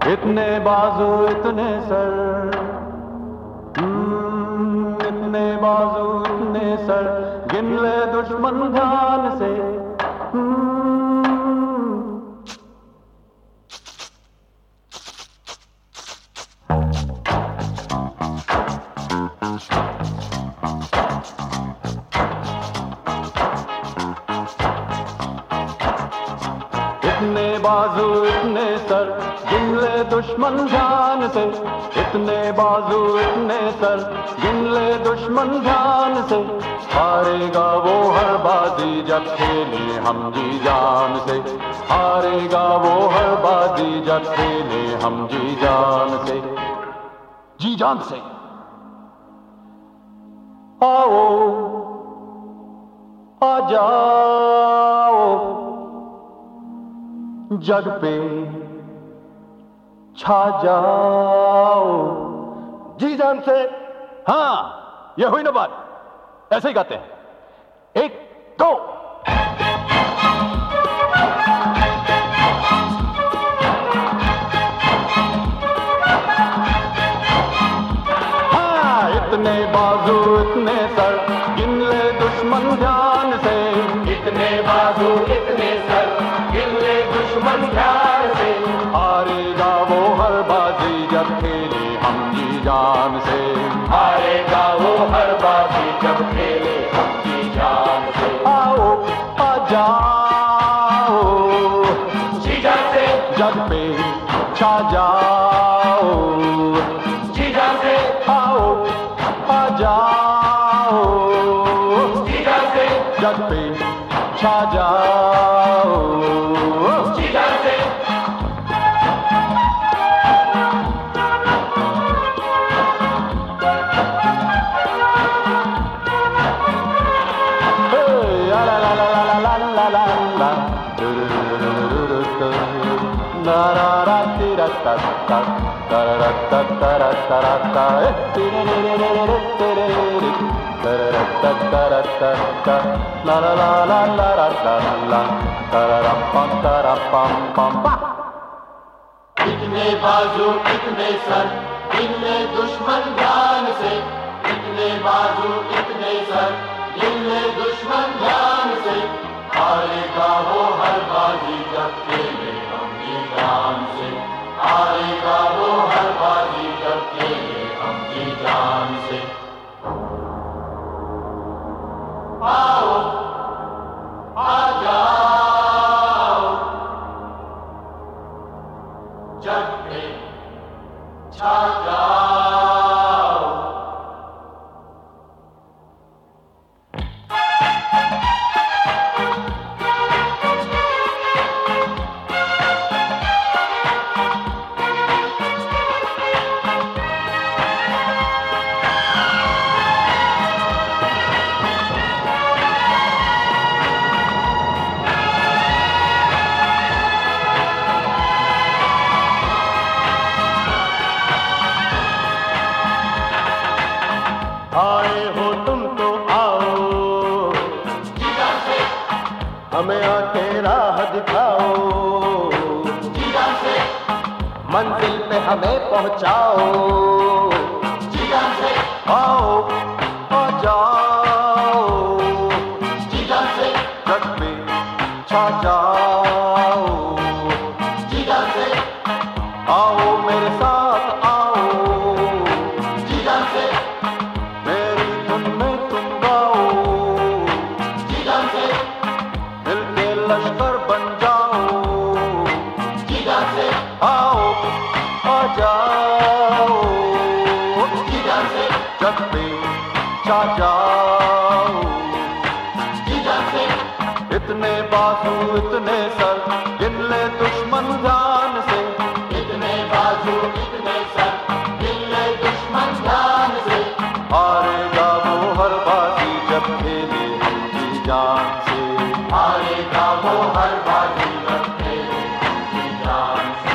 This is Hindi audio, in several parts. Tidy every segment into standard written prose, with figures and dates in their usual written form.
इतने बाजू इतने सर, इतने बाजू इतने सर, गिन ले दुश्मन ध्यान से। इतने बाजू इतने सर, गिन ले दुश्मन ध्यान से। इतने बाजू इतने सर, गिन ले दुश्मन ध्यान से। हारेगा वो हर बाजी जब खेले हम जी जान से। हारेगा वो हर बाजी जब खेले हम जी जान से। जी जान से। आओ आ जाओ, जग पे छा जाओ जी जान से। हाँ, ये हुई ना बात, ऐसे ही गाते हैं। एक दो। हाँ, इतने बाजू इतने सर, गिन ले दुश्मन ध्यान से। इतने बाजू इतने सर, गिन ले दुश्मन ध्यान से। हारेगा वो हर बाजी जब खेले हम जी जान से। हारेगा वो हर बाजी जब खेले हम जी जान से। आओ आ जाओ, जी जान से। जग पे छा जाओ जी जान से। आओ आ जाओ, जी जान से। जग पे छा जाओ जी जान से। इतने बाजू इतने सर, गिन ले दुश्मन ध्यान से। इतने बाजू इतने सर, गिन ले दुश्मन ध्यान से। हारेगा वो हर बाजी जब खेले हम जी जान से। हारेगा वो हर बाजी जब खेले हम जी जान से। आओ आ जाओ, जग पे छा जाओ। आए हो तुम तो आओ, जी जान से। हमें आके राह दिखाओ। जी जान से। मंजिल पे हमें पहुंचाओ। जी जान से। आओ आ जाओ, जी जान से। जग पे छा जाओ। जी जान से। आओ मेरे साथ आओ, जी जान से। मेरी धुन में तुम गाओ। जी जान से। मिलके लश्कर बन जाओ। जी जान से। आओ आ जाओ, जी जान से। जग पे छा जाओ। जी जान से। इतने बाजू इतने सर, गिन ले दुश्मन ध्यान से। इतने बाजू इतने सर, गिन ले दुश्मन ध्यान से। हारेगा वो हर बाजी जब खेले हम जी जान से। हारेगा वो हर बाजी जब खेले हम जी जान से।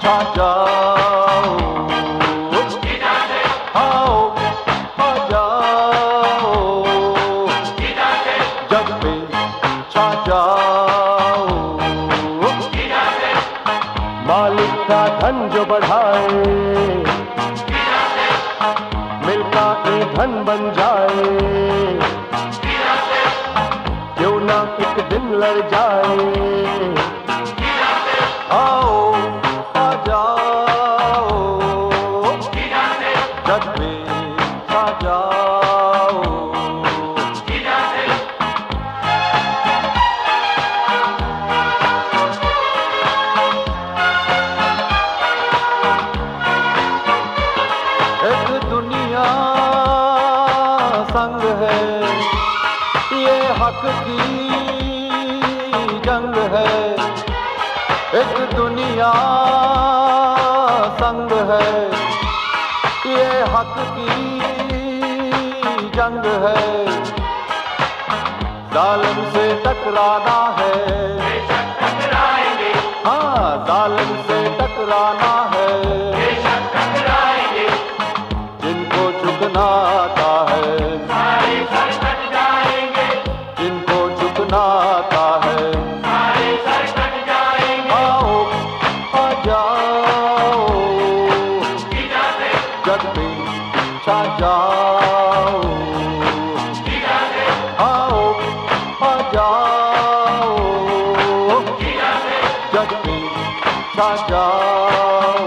छा जाओ, आओ आ जाओ, जग पे छा जाओ। मालिक का धन जो बढ़ाए, मिलका ईंधन बन जाए, क्यों ना एक दिन लड़ जाए। आओ आ जाओ, जग में छा जाओ। एक दुनिया संग है, ये हक की जंग है। एक दुनिया संग है, ये हक की जंग है। जालिम से टकराना है, हाँ जालिम से टकराना है। जिनको झुकना आता है, जिनको झुकना आता है, आओ आ जाओ, जग में छा जाओ। आओ आ जाओ, जग में छा जाओ।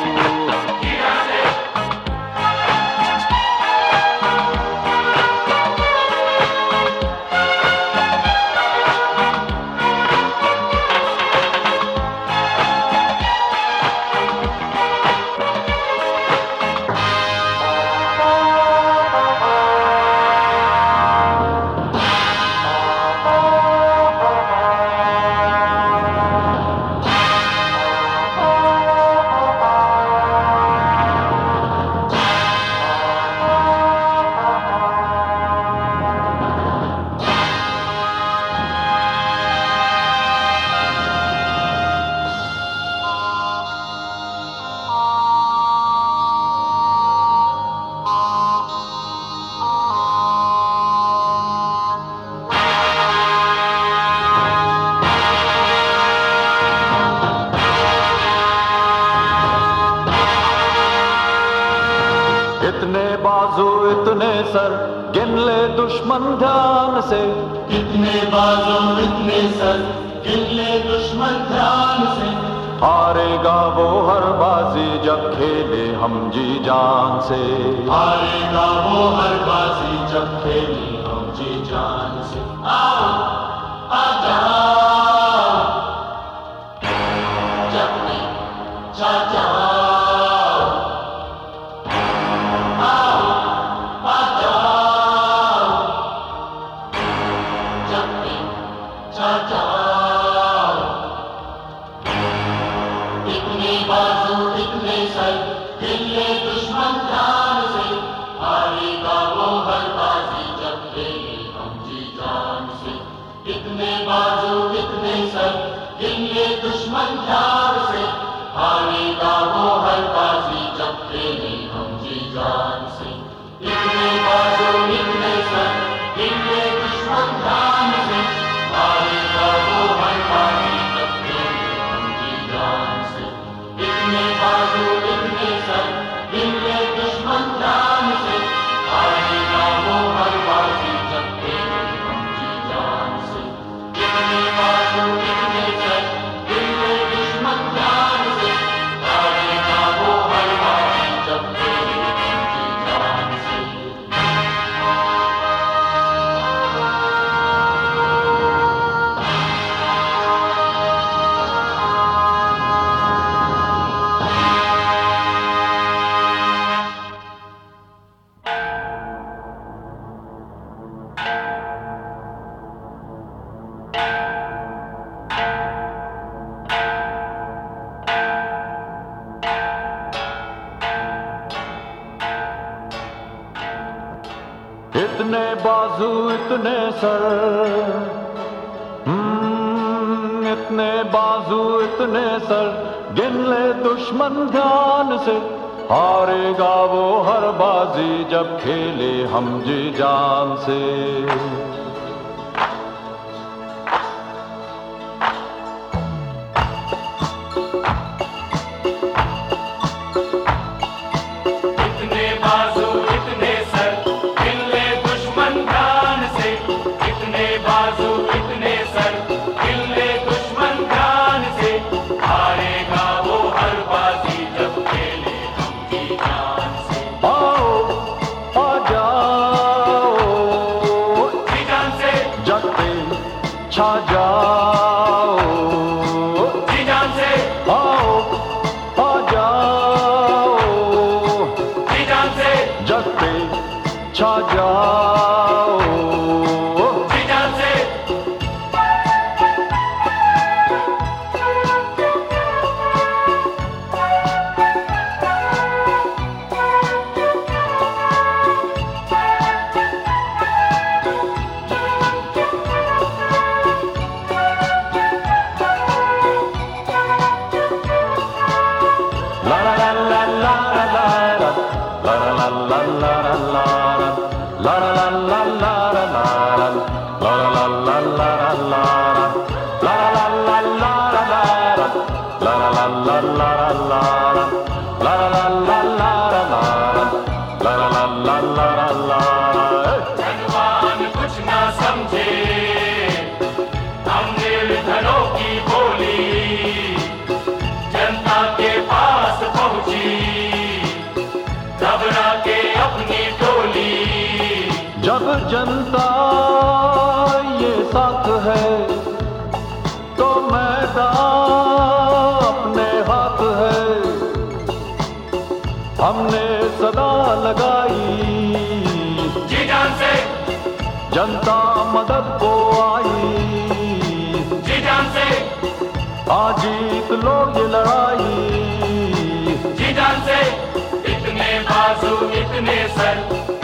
इतने बाजू इतने सर, गिन ले दुश्मन ध्यान से। इतने बाजू इतने सर, गिन ले दुश्मन ध्यान से। हारेगा वो हर बाजी जब खेले हम जी जान से। हारेगा वो हर बाजी जब खेले हम जी जान से। आओ आ जाओ, जग में छा जाओ। इतने बाजू इतने सर, गिन ले दुश्मन ध्यान से। हारेगा वो हर बाजी जब खेले हम जी जान से। इतने बाजू इतने सर, गिन ले दुश्मन ध्यान से। हारेगा वो हर बाजी जब खेले हम जी जान से। इतने बाजू इतने सर, गिन ले दुश्मन ध्यान से। हारेगा वो हर बाजी जब खेले हम जी जान से। इतने बाजू इतने सर, गिन ले दुश्मन ध्यान से। हारेगा वो हर बाजी जब खेले हम जी जान से। इतने बाजू इतने सर, गिन ले दुश्मन ध्यान से। हारेगा वो हर बाजी जब खेले हम जी जान से। इतने बाजू इतने सर, इतने बाजू इतने सर, गिन ले दुश्मन ध्यान से। हारेगा वो हर बाजी जब खेले हम जी जान से। इतने बाजू इतने सर, गिन ले दुश्मन ध्यान से। इतने बाजू इतने सर, गिन ले दुश्मन ध्यान से। हारेगा वो हर बाजी जब खेले हम जी जान से। आओ आ जाओ जी जान से, जग पे छा जाओ। जी जान से, आओ आ जाओ जी जान से, जग पे छा जाओ। जी जान से। धनवान कुछ ना समझे, हम निर्धनों की बोली जनता के पास पहुंची, घबरा के अपनी टोली। जब जनता ये साथ है तो मैदान अपने हाथ है। हमने सदा लगाई जी जान से, जनता मदद को आई। जी जान से, आज जीत लो ये लड़ाई। जी जान से। इतने बाजू इतने सर,